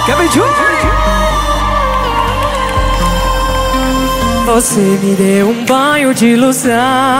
Você me deu um banho de ilusão,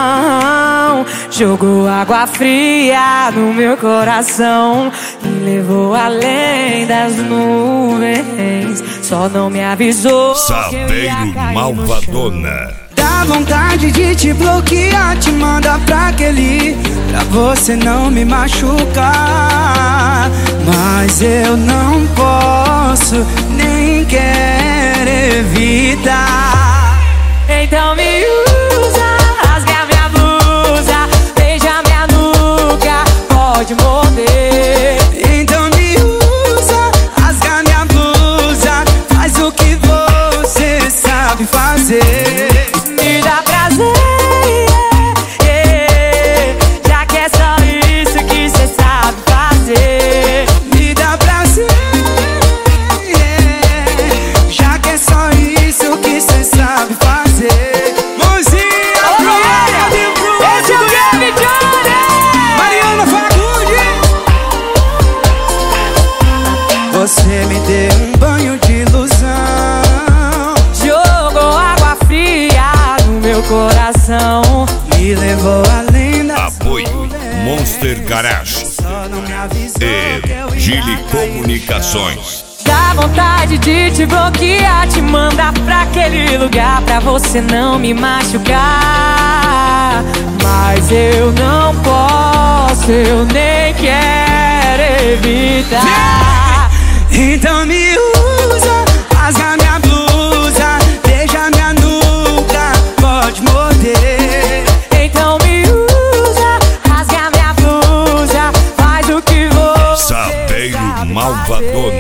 jogou água fria no meu coração, me levou além das nuvens, só não me avisou. Sapeiro Malvadona. Dá vontade de te bloquear, te mandar pra aquele, pra você não me machucar. Mas eu não posso, nem quero evitar. Então me usa, rasga minha blusa, beija minha nuca, pode morder. Então me usa, rasga minha blusa, faz o que você sabe fazer. Me dá prazer, já que é só isso que cê sabe fazer. Me dá prazer, já que é só isso que cê sabe fazer. Mãozinha pro alto, Esse é o Game Johnny! Mariana Fagundes. Você me deu um banho de ilusão, Jogou água fria no meu coração, me levou além das Apoio Monster Garage só não me avisou que eu e ia Gili cair. Comunicações. dá vontade de te bloquear, te mandar pra aquele lugar, pra você não me machucar. Mas eu não posso, eu nem quero evitar. Então me usa, rasga minha blusa, beija minha nuca, pode morder. Então me usa, rasga minha blusa, faz o que você Sapeiro sabe Malvadona.